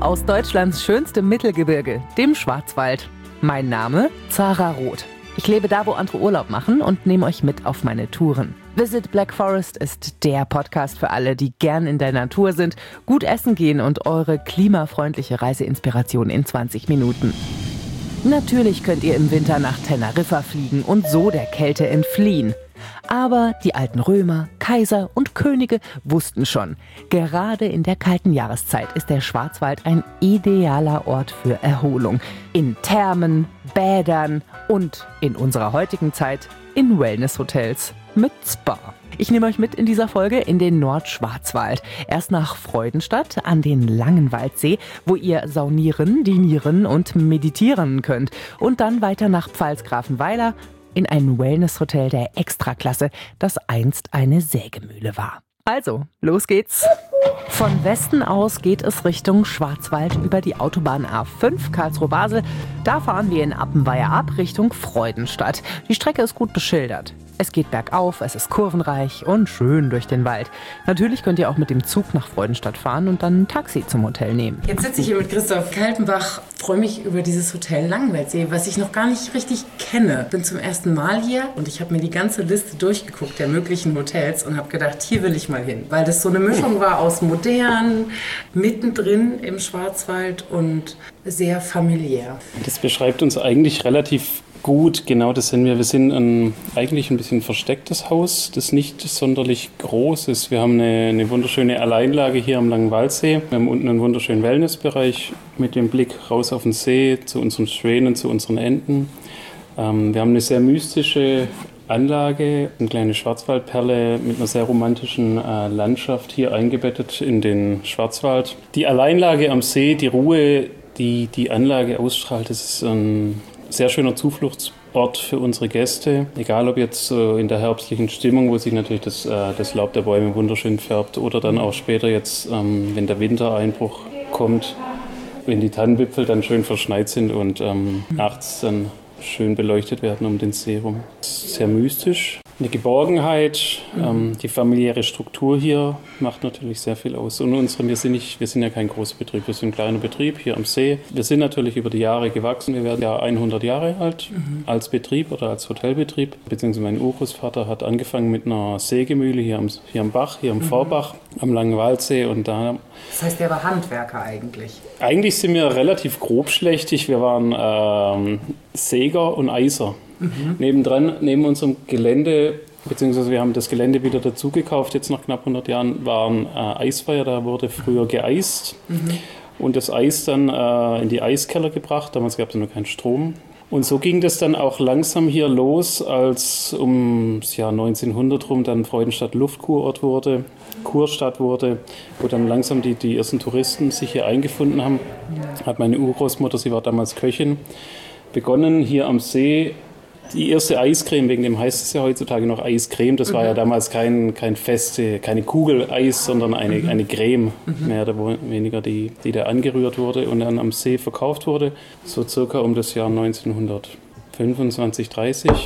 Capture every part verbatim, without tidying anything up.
aus Deutschlands schönstem Mittelgebirge, dem Schwarzwald. Mein Name? Zara Roth. Ich lebe da, wo andere Urlaub machen und nehme euch mit auf meine Touren. Visit Black Forest ist der Podcast für alle, die gern in der Natur sind, gut essen gehen und eure klimafreundliche Reiseinspiration in zwanzig Minuten. Natürlich könnt ihr im Winter nach Teneriffa fliegen und so der Kälte entfliehen. Aber die alten Römer, Kaiser und Könige wussten schon, gerade in der kalten Jahreszeit ist der Schwarzwald ein idealer Ort für Erholung. In Thermen, Bädern und in unserer heutigen Zeit in Wellnesshotels mit Spa. Ich nehme euch mit in dieser Folge in den Nordschwarzwald. Erst nach Freudenstadt an den Langenwaldsee, wo ihr saunieren, dinieren und meditieren könnt. Und dann weiter nach Pfalzgrafenweiler in ein Wellnesshotel der Extraklasse, das einst eine Sägemühle war. Also, los geht's! Von Westen aus geht es Richtung Schwarzwald über die Autobahn A fünf Karlsruhe-Basel. Da fahren wir in Appenweier ab Richtung Freudenstadt. Die Strecke ist gut beschildert. Es geht bergauf, es ist kurvenreich und schön durch den Wald. Natürlich könnt ihr auch mit dem Zug nach Freudenstadt fahren und dann ein Taxi zum Hotel nehmen. Jetzt sitze ich hier mit Christoph Kaltenbach, freue mich über dieses Hotel Langenwaldsee, was ich noch gar nicht richtig kenne. Bin zum ersten Mal hier und ich habe mir die ganze Liste durchgeguckt der möglichen Hotels und habe gedacht, hier will ich mal hin. Weil das so eine Mischung war aus modern, mittendrin im Schwarzwald und sehr familiär. Das beschreibt uns eigentlich relativ gut, genau das sind wir. Wir sind ein eigentlich ein bisschen verstecktes Haus, das nicht sonderlich groß ist. Wir haben eine, eine wunderschöne Alleinlage hier am Langenwaldsee. Wir haben unten einen wunderschönen Wellnessbereich mit dem Blick raus auf den See, zu unseren Schwänen, zu unseren Enten. Ähm, wir haben eine sehr mystische Anlage, eine kleine Schwarzwaldperle mit einer sehr romantischen äh, Landschaft hier eingebettet in den Schwarzwald. Die Alleinlage am See, die Ruhe, die die Anlage ausstrahlt, das ist ein sehr schöner Zufluchtsort für unsere Gäste. Egal ob jetzt äh, in der herbstlichen Stimmung, wo sich natürlich das, äh, das Laub der Bäume wunderschön färbt, oder dann auch später jetzt, ähm, wenn der Wintereinbruch kommt, wenn die Tannenwipfel dann schön verschneit sind und ähm, nachts dann schön beleuchtet werden um den See rum. Sehr mystisch. Eine Geborgenheit, mhm. ähm, die familiäre Struktur hier macht natürlich sehr viel aus. Und unsere, wir, sind nicht, wir sind ja kein großer Betrieb, wir sind ein kleiner Betrieb hier am See. Wir sind natürlich über die Jahre gewachsen. Wir werden ja hundert Jahre alt mhm. als Betrieb oder als Hotelbetrieb. Beziehungsweise mein Urgroßvater hat angefangen mit einer Sägemühle hier am, hier am Bach, hier am mhm. Vorbach, am Langenwaldsee. Und da, das heißt, der war Handwerker eigentlich? Eigentlich sind wir relativ grobschlächtig. Wir waren ähm, Säger und Eiser. Mhm. Nebendran, neben unserem Gelände, beziehungsweise wir haben das Gelände wieder dazu gekauft, jetzt nach knapp hundert Jahren, waren äh, Eisfeuer, da wurde früher geeist mhm. und das Eis dann äh, in die Eiskeller gebracht, damals gab es noch keinen Strom. Und so ging das dann auch langsam hier los, als um das Jahr neunzehnhundert rum dann Freudenstadt Luftkurort wurde, Kurstadt wurde, wo dann langsam die, die ersten Touristen sich hier eingefunden haben. Hat meine Urgroßmutter, sie war damals Köchin, begonnen hier am See. Die erste Eiscreme, wegen dem heißt es ja heutzutage noch Eiscreme, das mhm. war ja damals kein, kein feste, keine Kugel Eis, sondern eine, mhm. eine Creme, mhm. mehr oder weniger, die, die da angerührt wurde und dann am See verkauft wurde, so circa um das Jahr neunzehnhundertfünfundzwanzig, dreißig.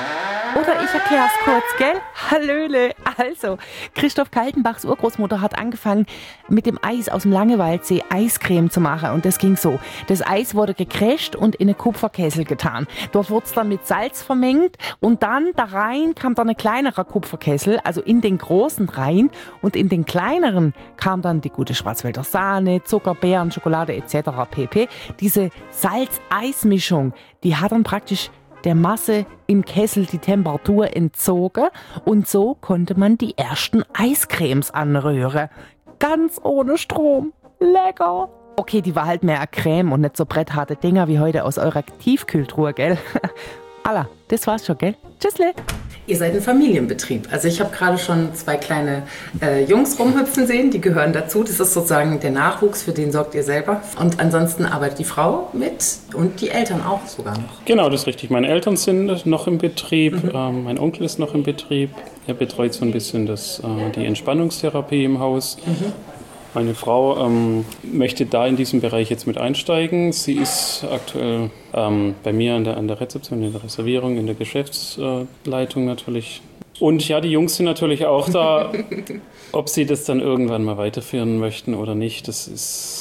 Oder ich erkläre es kurz, gell? Hallöle. Also, Christoph Kaltenbachs Urgroßmutter hat angefangen, mit dem Eis aus dem Langenwaldsee Eiscreme zu machen. Und das ging so. Das Eis wurde gecrasht und in einen Kupferkessel getan. Dort wurde es dann mit Salz vermengt und dann da rein kam dann ein kleinerer Kupferkessel, also in den großen rein. Und in den kleineren kam dann die gute Schwarzwälder Sahne, Zucker, Beeren, Schokolade et cetera pp. Diese Salz-Eis-Mischung, die hat dann praktisch der Masse im Kessel die Temperatur entzogen und so konnte man die ersten Eiscremes anrühren. Ganz ohne Strom. Lecker! Okay, die war halt mehr eine Creme und nicht so brettharte Dinger wie heute aus eurer Tiefkühltruhe, gell? Alla, das war's schon, gell? Tschüssle! Ihr seid ein Familienbetrieb. Also ich habe gerade schon zwei kleine äh, Jungs rumhüpfen sehen, die gehören dazu. Das ist sozusagen der Nachwuchs, für den sorgt ihr selber. Und ansonsten arbeitet die Frau mit und die Eltern auch sogar noch. Genau, das ist richtig. Meine Eltern sind noch im Betrieb, mhm. ähm, mein Onkel ist noch im Betrieb. Er betreut so ein bisschen das, äh, die Entspannungstherapie im Haus. Mhm. Meine Frau ähm, möchte da in diesem Bereich jetzt mit einsteigen. Sie ist aktuell ähm, bei mir an der, an der Rezeption, in der Reservierung, in der Geschäftsleitung natürlich. Und ja, die Jungs sind natürlich auch da. Ob sie das dann irgendwann mal weiterführen möchten oder nicht, das ist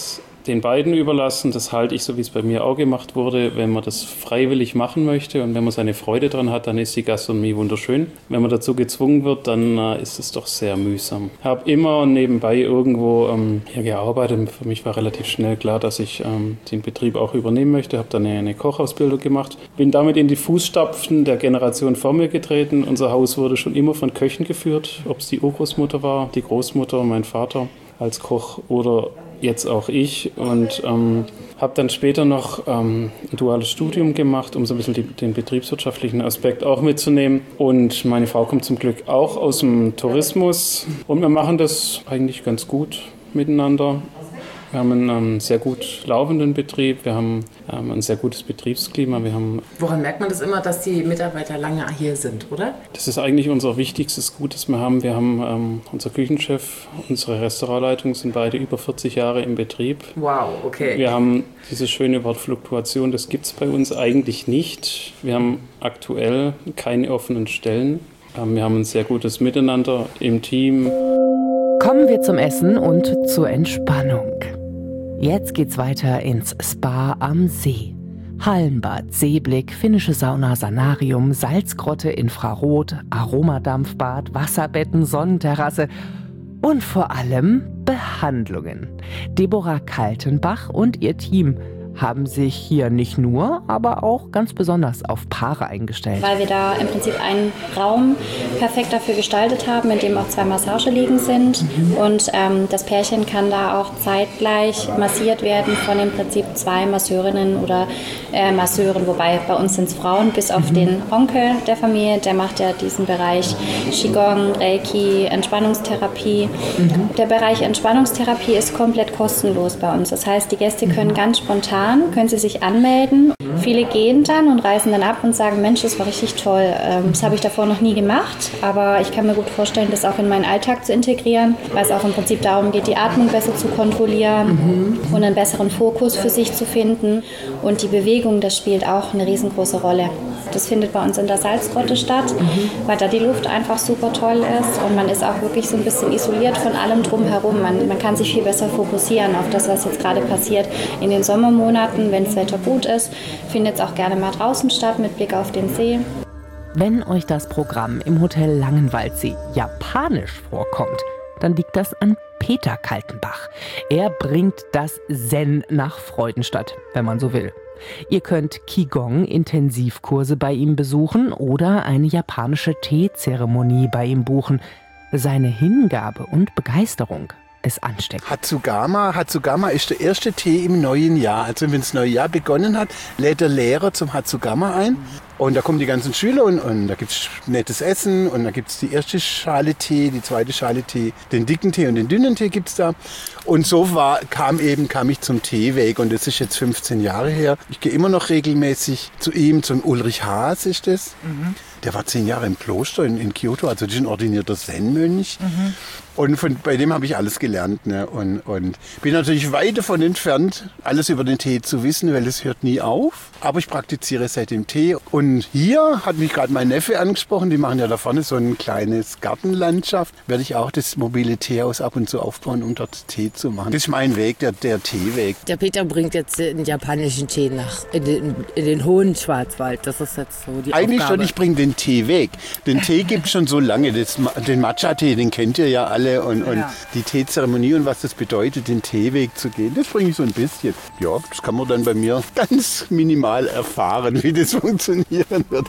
den beiden überlassen. Das halte ich so, wie es bei mir auch gemacht wurde. Wenn man das freiwillig machen möchte und wenn man seine Freude dran hat, dann ist die Gastronomie wunderschön. Wenn man dazu gezwungen wird, dann äh, ist es doch sehr mühsam. Ich habe immer nebenbei irgendwo ähm, hier gearbeitet. Für mich war relativ schnell klar, dass ich ähm, den Betrieb auch übernehmen möchte. Habe dann eine, eine Kochausbildung gemacht. Bin damit in die Fußstapfen der Generation vor mir getreten. Unser Haus wurde schon immer von Köchen geführt, ob es die Urgroßmutter war, die Großmutter, mein Vater als Koch oder jetzt auch ich. Und ähm, habe dann später noch ähm, ein duales Studium gemacht, um so ein bisschen die, den betriebswirtschaftlichen Aspekt auch mitzunehmen. Und meine Frau kommt zum Glück auch aus dem Tourismus. Und wir machen das eigentlich ganz gut miteinander. Wir haben einen ähm, sehr gut laufenden Betrieb, wir haben ähm, ein sehr gutes Betriebsklima. Wir haben Woran merkt man das immer, dass die Mitarbeiter lange hier sind, oder? Das ist eigentlich unser wichtigstes Gut, das wir haben. Wir haben ähm, unser Küchenchef, unsere Restaurantleitung sind beide über vierzig Jahre im Betrieb. Wow, okay. Wir haben diese schöne Wort Fluktuation, das gibt es bei uns eigentlich nicht. Wir haben aktuell keine offenen Stellen. Ähm, wir haben ein sehr gutes Miteinander im Team. Kommen wir zum Essen und zur Entspannung. Jetzt geht's weiter ins Spa am See. Hallenbad, Seeblick, finnische Sauna, Sanarium, Salzgrotte, Infrarot, Aromadampfbad, Wasserbetten, Sonnenterrasse und vor allem Behandlungen. Deborah Kaltenbach und ihr Team haben sich hier nicht nur, aber auch ganz besonders auf Paare eingestellt. Weil wir da im Prinzip einen Raum perfekt dafür gestaltet haben, in dem auch zwei Massageliegen sind. Mhm. Und ähm, das Pärchen kann da auch zeitgleich massiert werden von im Prinzip zwei Masseurinnen oder äh, Masseuren. Wobei bei uns sind es Frauen, bis auf mhm. den Onkel der Familie. Der macht ja diesen Bereich Qigong, Reiki, Entspannungstherapie. Mhm. Der Bereich Entspannungstherapie ist komplett kostenlos bei uns. Das heißt, die Gäste können mhm. ganz spontan können Sie sich anmelden. Mhm. Viele gehen dann und reisen dann ab und sagen, Mensch, das war richtig toll. Ähm, das habe ich davor noch nie gemacht, aber ich kann mir gut vorstellen, das auch in meinen Alltag zu integrieren, weil es auch im Prinzip darum geht, die Atmung besser zu kontrollieren mhm. und einen besseren Fokus für sich zu finden. Und die Bewegung, das spielt auch eine riesengroße Rolle. Das findet bei uns in der Salzgrotte statt, mhm. weil da die Luft einfach super toll ist und man ist auch wirklich so ein bisschen isoliert von allem drumherum. Man, man kann sich viel besser fokussieren auf das, was jetzt gerade passiert. In den Sommermonaten, wenn das Wetter gut ist, findet es auch gerne mal draußen statt mit Blick auf den See. Wenn euch das Programm im Hotel Langenwaldsee japanisch vorkommt, dann liegt das an Peter Kaltenbach. Er bringt das Zen nach Freudenstadt, wenn man so will. Ihr könnt Qigong-Intensivkurse bei ihm besuchen oder eine japanische Teezeremonie bei ihm buchen. Seine Hingabe und Begeisterung ist ansteckend. Hatsugama, Hatsugama ist der erste Tee im neuen Jahr. Also wenn das neue Jahr begonnen hat, lädt der Lehrer zum Hatsugama ein. Und da kommen die ganzen Schüler und, und da gibt es nettes Essen und da gibt es die erste Schale Tee, die zweite Schale Tee, den dicken Tee und den dünnen Tee gibt es da. Und so war, kam eben, kam ich zum Teeweg und das ist jetzt fünfzehn Jahre her. Ich gehe immer noch regelmäßig zu ihm, zum Ulrich Haas ist das. Mhm. Der war zehn Jahre im Kloster in, in Kyoto, also das ist ein ordinierter Zen-Mönch. Mhm. Und von, bei dem habe ich alles gelernt. Ne? Und, und bin natürlich weit davon entfernt, alles über den Tee zu wissen, weil es hört nie auf. Aber ich praktiziere seitdem Tee. Und hier hat mich gerade mein Neffe angesprochen, die machen ja da vorne so ein kleines Gartenlandschaft. Werde ich auch das mobile Teehaus ab und zu aufbauen, um dort Tee zu machen. Das ist mein Weg, der, der Teeweg. Der Peter bringt jetzt den japanischen Tee nach in den, in den hohen Schwarzwald. Das ist jetzt so die Eigentlich Aufgabe. schon, ich bringe den Tee weg. Den Tee gibt es schon so lange. Das, den Matcha-Tee, den kennt ihr ja alle. Und, und ja. die Teezeremonie und was das bedeutet, den Teeweg zu gehen, das bringe ich so ein bisschen. Ja, das kann man dann bei mir ganz minimal erfahren, wie das funktionieren wird.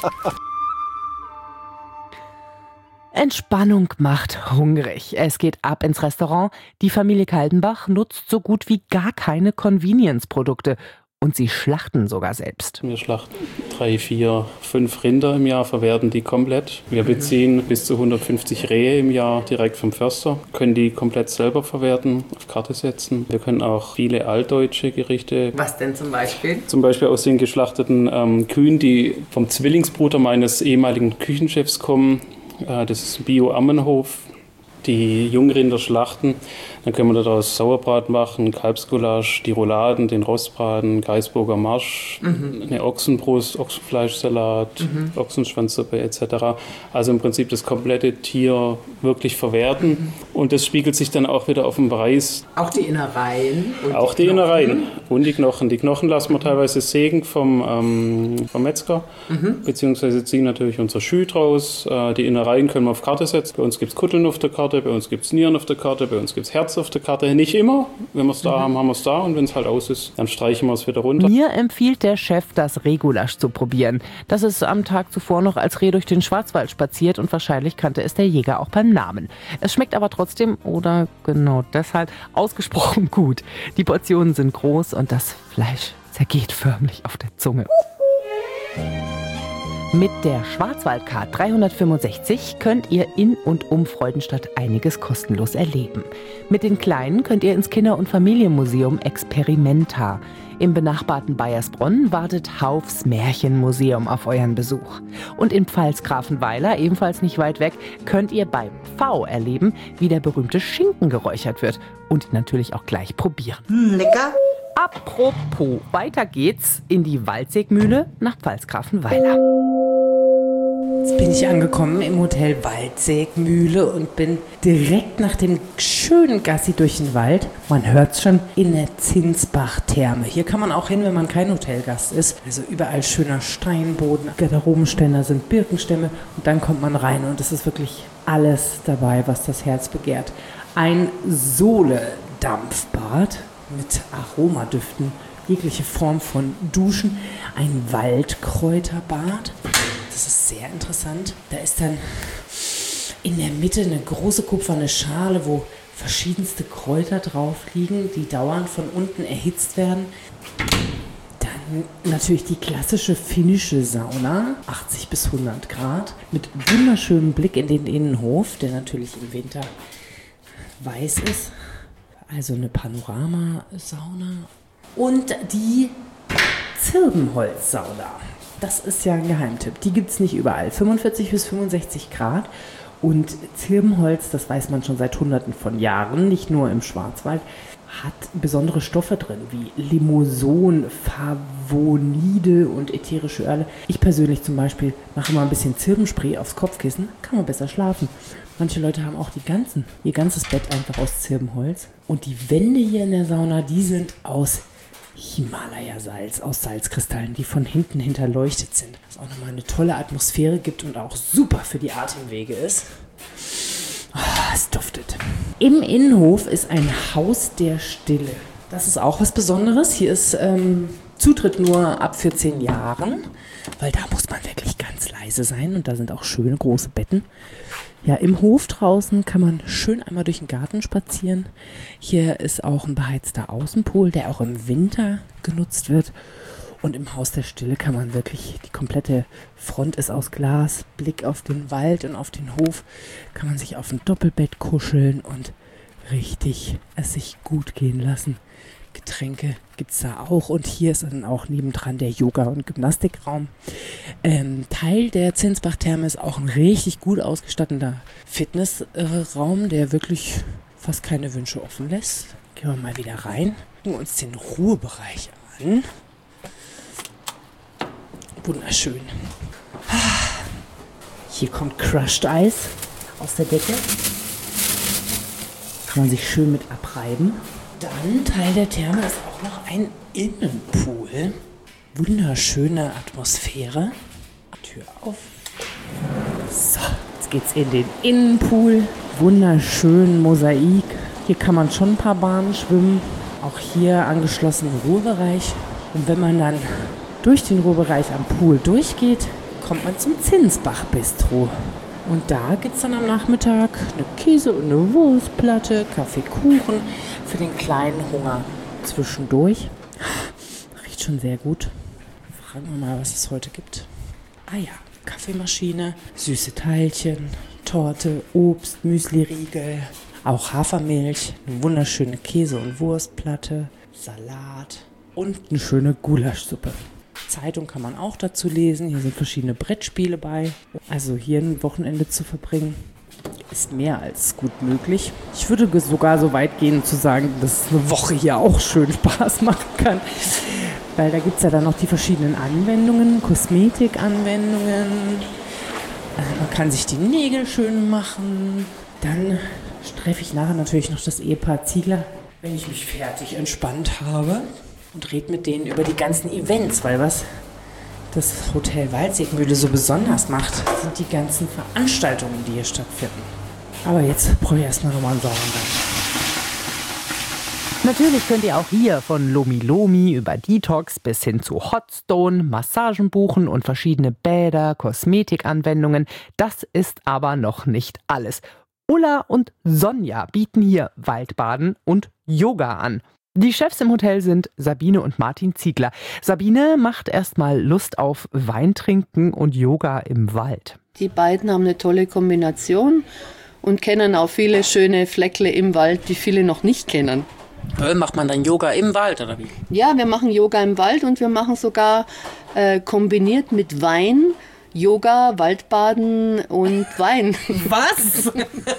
Entspannung macht hungrig. Es geht ab ins Restaurant. Die Familie Kaltenbach nutzt so gut wie gar keine Convenience-Produkte. Und sie schlachten sogar selbst. Wir schlachten drei, vier, fünf Rinder im Jahr, verwerten die komplett. Wir beziehen bis zu hundertfünfzig Rehe im Jahr direkt vom Förster, können die komplett selber verwerten, auf Karte setzen. Wir können auch viele altdeutsche Gerichte. Was denn zum Beispiel? Zum Beispiel aus den geschlachteten ähm, Kühen, die vom Zwillingsbruder meines ehemaligen Küchenchefs kommen. Äh, das ist Bio Ammenhof. die Jungrinder schlachten. Dann können wir daraus Sauerbraten machen, Kalbsgulasch, die Rouladen, den Rostbraten, Gaisburger Marsch, mhm. eine Ochsenbrust, Ochsenfleischsalat, mhm. Ochsenschwanzsuppe et cetera. Also im Prinzip das komplette Tier wirklich verwerten. Mhm. Und das spiegelt sich dann auch wieder auf dem Preis. Auch die Innereien? Und auch die, die Innereien und die Knochen. Die Knochen lassen wir teilweise sägen vom, ähm, vom Metzger, mhm. beziehungsweise ziehen natürlich unser Schü draus. Äh, die Innereien können wir auf Karte setzen. Bei uns gibt es Kutteln auf der Karte, bei uns gibt es Nieren auf der Karte, bei uns gibt es Herz auf der Karte. Nicht immer. Wenn wir es da mhm. haben, haben wir es da. Und wenn es halt aus ist, dann streichen wir es wieder runter. Mir empfiehlt der Chef, das Rehgulasch zu probieren. Das ist am Tag zuvor noch als Reh durch den Schwarzwald spaziert und wahrscheinlich kannte es der Jäger auch beim Namen. Es schmeckt aber trotzdem, oder genau deshalb, ausgesprochen gut. Die Portionen sind groß und das Fleisch zergeht förmlich auf der Zunge. Mit der Schwarzwaldcard dreihundertfünfundsechzig könnt ihr in und um Freudenstadt einiges kostenlos erleben. Mit den Kleinen könnt ihr ins Kinder- und Familienmuseum Experimenta. Im benachbarten Baiersbronn wartet Haufs Märchenmuseum auf euren Besuch. Und in Pfalzgrafenweiler, ebenfalls nicht weit weg, könnt ihr bei Pfau erleben, wie der berühmte Schinken geräuchert wird. Und natürlich auch gleich probieren. Mm, lecker! Apropos, weiter geht's in die Waldseegmühle nach Pfalzgrafenweiler. Jetzt bin ich angekommen im Hotel Waldseegmühle und bin direkt nach dem schönen Gassi durch den Wald, man hört's schon, in der Zinsbach-Therme. Hier kann man auch hin, wenn man kein Hotelgast ist. Also überall schöner Steinboden, Garderobenständer sind Birkenstämme und dann kommt man rein und es ist wirklich alles dabei, was das Herz begehrt. Ein Sohle-Dampfbad mit Aromadüften, jegliche Form von Duschen, ein Waldkräuterbad. Das ist sehr interessant. Da ist dann in der Mitte eine große kupferne Schale, wo verschiedenste Kräuter drauf liegen, die dauernd von unten erhitzt werden. Dann natürlich die klassische finnische Sauna, achtzig bis hundert Grad, mit wunderschönem Blick in den Innenhof, der natürlich im Winter weiß ist. Also eine Panoramasauna. Und die Zirbenholzsauna. Das ist ja ein Geheimtipp. Die gibt es nicht überall. fünfundvierzig bis fünfundsechzig Grad. Und Zirbenholz, das weiß man schon seit Hunderten von Jahren, nicht nur im Schwarzwald, hat besondere Stoffe drin, wie Limoson, Favonide und ätherische Öle. Ich persönlich zum Beispiel mache mal ein bisschen Zirbenspray aufs Kopfkissen, kann man besser schlafen. Manche Leute haben auch die ganzen, ihr ganzes Bett einfach aus Zirbenholz. Und die Wände hier in der Sauna, die sind aus Himalaya-Salz, aus Salzkristallen, die von hinten hinterleuchtet sind. Was auch nochmal eine tolle Atmosphäre gibt und auch super für die Atemwege ist. Oh, es duftet. Im Innenhof ist ein Haus der Stille. Das ist auch was Besonderes. Hier ist ähm, Zutritt nur ab vierzehn Jahren, weil da muss man wirklich ganz leise sein und da sind auch schöne große Betten. Ja, im Hof draußen kann man schön einmal durch den Garten spazieren. Hier ist auch ein beheizter Außenpool, der auch im Winter genutzt wird. Und im Haus der Stille kann man wirklich, die komplette Front ist aus Glas, Blick auf den Wald und auf den Hof, kann man sich auf ein Doppelbett kuscheln und richtig es sich gut gehen lassen. Getränke gibt es da auch und hier ist dann auch nebendran der Yoga- und Gymnastikraum. Ähm, Teil der Zinsbach-Therme ist auch ein richtig gut ausgestatteter Fitnessraum, äh, der wirklich fast keine Wünsche offen lässt. Gehen wir mal wieder rein, gucken uns den Ruhebereich an. Wunderschön. Hier kommt Crushed Eis aus der Decke. Kann man sich schön mit abreiben. Dann Teil der Therme ist auch noch ein Innenpool. Wunderschöne Atmosphäre. Tür auf. So, jetzt geht's in den Innenpool. Wunderschön Mosaik. Hier kann man schon ein paar Bahnen schwimmen. Auch hier angeschlossen Ruhebereich. Und wenn man dann durch den Ruhebereich am Pool durchgeht, kommt man zum Zinsbach-Bistro. Und da gibt es dann am Nachmittag eine Käse- und eine Wurstplatte, Kaffee, Kuchen für den kleinen Hunger zwischendurch. Riecht schon sehr gut. Fragen wir mal, was es heute gibt. Ah ja, Kaffeemaschine, süße Teilchen, Torte, Obst, Müsliriegel, auch Hafermilch, eine wunderschöne Käse- und Wurstplatte, Salat und eine schöne Gulaschsuppe. Zeitung kann man auch dazu lesen. Hier sind verschiedene Brettspiele bei. Also hier ein Wochenende zu verbringen. ist mehr als gut möglich. Ich würde sogar so weit gehen zu sagen, dass eine Woche hier auch schön Spaß machen kann. Weil da gibt es ja dann noch die verschiedenen Anwendungen, Kosmetikanwendungen. Man kann sich die Nägel schön machen. Dann treffe ich nachher natürlich noch das Ehepaar Ziegler, wenn ich mich fertig entspannt habe. Und rede mit denen über die ganzen Events, weil was das Hotel Waldseemühle so besonders macht, sind die ganzen Veranstaltungen, die hier stattfinden. Aber jetzt brauche ich erstmal nochmal einen Sauergang. Natürlich könnt ihr auch hier von Lomi Lomi über Detox bis hin zu Hotstone, Massagen buchen und verschiedene Bäder, Kosmetikanwendungen. Das ist aber noch nicht alles. Ulla und Sonja bieten hier Waldbaden und Yoga an. Die Chefs im Hotel sind Sabine und Martin Ziegler. Sabine macht erstmal Lust auf Weintrinken und Yoga im Wald. Die beiden haben eine tolle Kombination und kennen auch viele schöne Fleckle im Wald, die viele noch nicht kennen. Macht man dann Yoga im Wald oder wie? Ja, wir machen Yoga im Wald und wir machen sogar äh, kombiniert mit Wein Yoga, Waldbaden und Wein. Was?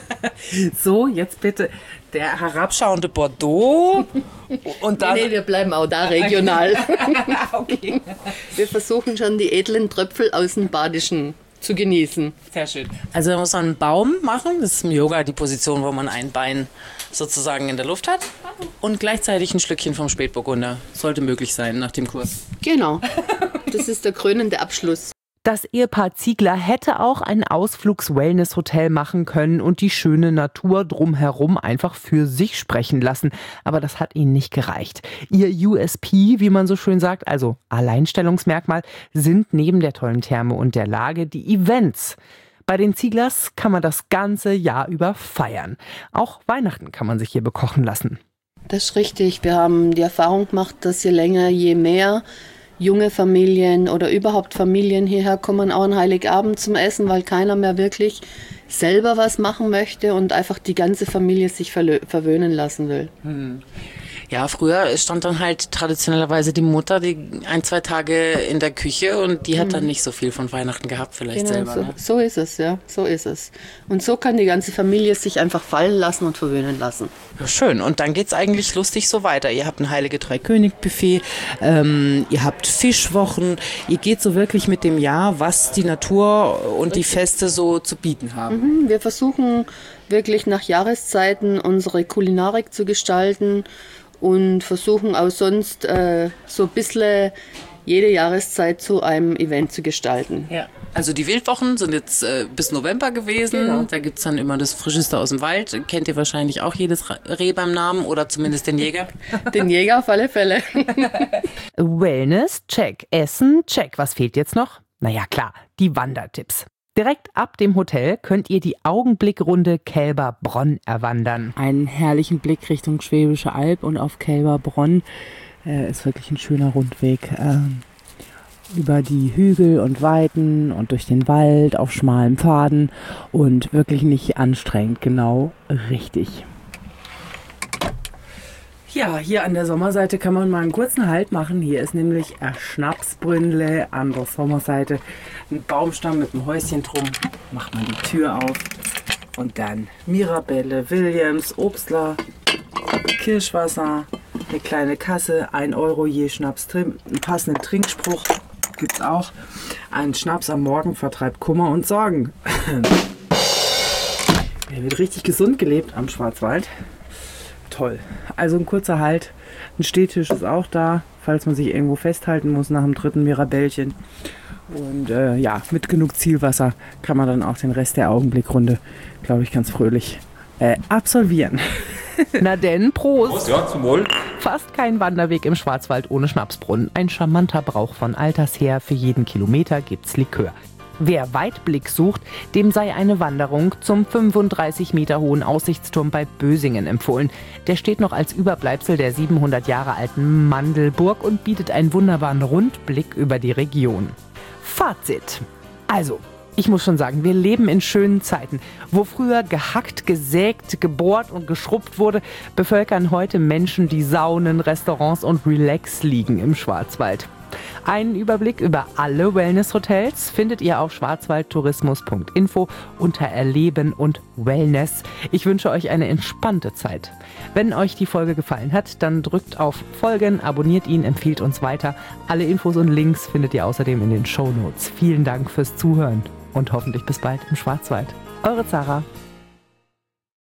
So, jetzt bitte der herabschauende Bordeaux und dann... Nee, nee, wir bleiben auch da regional. Okay. Wir versuchen schon die edlen Tröpfel aus dem Badischen zu genießen. Sehr schön. Also man muss einen Baum machen. Das ist im Yoga die Position, wo man ein Bein sozusagen in der Luft hat. Und gleichzeitig ein Schlückchen vom Spätburgunder. Sollte möglich sein nach dem Kurs. Genau. Das ist der krönende Abschluss. Das Ehepaar Ziegler hätte auch ein Ausflugs-Wellness-Hotel machen können und die schöne Natur drumherum einfach für sich sprechen lassen. Aber das hat ihnen nicht gereicht. Ihr U S P, wie man so schön sagt, also Alleinstellungsmerkmal, sind neben der tollen Therme und der Lage die Events. Bei den Zieglers kann man das ganze Jahr über feiern. Auch Weihnachten kann man sich hier bekochen lassen. Das ist richtig. Wir haben die Erfahrung gemacht, dass je länger, je mehr junge Familien oder überhaupt Familien hierher kommen, auch an Heiligabend zum Essen, weil keiner mehr wirklich selber was machen möchte und einfach die ganze Familie sich verlö- verwöhnen lassen will. Hm. Ja, früher stand dann halt traditionellerweise die Mutter die ein, zwei Tage in der Küche und die hat mhm. dann nicht so viel von Weihnachten gehabt vielleicht genau, selber. So, Ne? so ist es, ja, so ist es. Und so kann die ganze Familie sich einfach fallen lassen und verwöhnen lassen. Ja, schön. Und dann geht's eigentlich lustig so weiter. Ihr habt ein Heilige Drei-König-Buffet, ähm, ihr habt Fischwochen, ihr geht so wirklich mit dem Jahr, was die Natur und die Feste so zu bieten haben. Mhm, wir versuchen wirklich nach Jahreszeiten unsere Kulinarik zu gestalten und versuchen auch sonst äh, so ein bisschen jede Jahreszeit zu einem Event zu gestalten. Ja. Also die Wildwochen sind jetzt äh, bis November gewesen. Genau. Da gibt's dann immer das Frischeste aus dem Wald. Kennt ihr wahrscheinlich auch jedes Reh beim Namen oder zumindest den Jäger? Den Jäger auf alle Fälle. Wellness, check. Essen, check. Was fehlt jetzt noch? Naja, klar, die Wandertipps. Direkt ab dem Hotel könnt ihr die Augenblickrunde Kälberbronn erwandern. Einen herrlichen Blick Richtung Schwäbische Alb und auf Kälberbronn äh, ist wirklich ein schöner Rundweg. Ähm, über die Hügel und Weiten und durch den Wald auf schmalen Pfaden und wirklich nicht anstrengend, genau richtig. Ja, hier an der Sommerseite kann man mal einen kurzen Halt machen. Hier ist nämlich ein Schnapsbrünnle an der Sommerseite. Ein Baumstamm mit einem Häuschen drum. Macht man die Tür auf. Und dann Mirabelle, Williams, Obstler, Kirschwasser, eine kleine Kasse, ein Euro je Schnaps drin. Einen passenden Trinkspruch gibt's auch. Ein Schnaps am Morgen vertreibt Kummer und Sorgen. Hier wird richtig gesund gelebt am Schwarzwald. Toll. Also ein kurzer Halt. Ein Stehtisch ist auch da, falls man sich irgendwo festhalten muss nach dem dritten Mirabellchen. Und äh, ja, mit genug Zielwasser kann man dann auch den Rest der Augenblickrunde, glaube ich, ganz fröhlich äh, absolvieren. Na denn, Prost! Prost, ja, zum Wohl. Fast kein Wanderweg im Schwarzwald ohne Schnapsbrunnen. Ein charmanter Brauch von alters her. Für jeden Kilometer gibt's Likör. Wer Weitblick sucht, dem sei eine Wanderung zum fünfunddreißig Meter hohen Aussichtsturm bei Bösingen empfohlen. Der steht noch als Überbleibsel der siebenhundert Jahre alten Mandelburg und bietet einen wunderbaren Rundblick über die Region. Fazit. Also, ich muss schon sagen, wir leben in schönen Zeiten. Wo früher gehackt, gesägt, gebohrt und geschrubbt wurde, bevölkern heute Menschen die Saunen, Restaurants und Relax-Liegen im Schwarzwald. Einen Überblick über alle Wellness-Hotels findet ihr auf schwarzwaldtourismus punkt info unter Erleben und Wellness. Ich wünsche euch eine entspannte Zeit. Wenn euch die Folge gefallen hat, dann drückt auf Folgen, abonniert ihn, empfiehlt uns weiter. Alle Infos und Links findet ihr außerdem in den Shownotes. Vielen Dank fürs Zuhören und hoffentlich bis bald im Schwarzwald. Eure Zara.